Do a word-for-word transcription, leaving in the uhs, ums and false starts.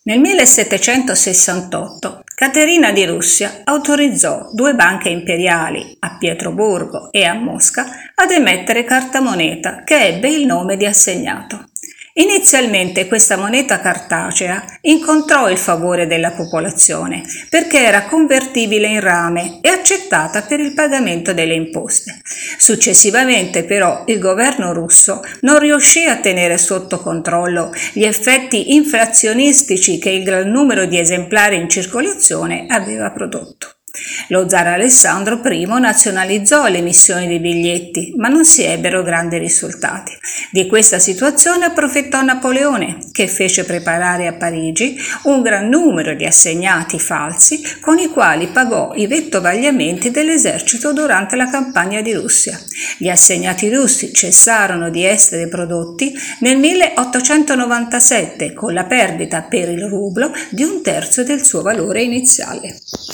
Nel millesettecentosessantotto Caterina di Russia autorizzò due banche imperiali a Pietroburgo e a Mosca ad emettere carta moneta che ebbe il nome di assegnato. Inizialmente questa moneta cartacea incontrò il favore della popolazione perché era convertibile in rame e accettata per il pagamento delle imposte. Successivamente però il governo russo non riuscì a tenere sotto controllo gli effetti inflazionistici che il gran numero di esemplari in circolazione aveva prodotto. Lo zar Alessandro primo nazionalizzò l'emissione dei biglietti, ma non si ebbero grandi risultati. Di questa situazione approfittò Napoleone, che fece preparare a Parigi un gran numero di assegnati falsi con i quali pagò i vettovagliamenti dell'esercito durante la campagna di Russia. Gli assegnati russi cessarono di essere prodotti nel milleottocentonovantasette con la perdita per il rublo di un terzo del suo valore iniziale.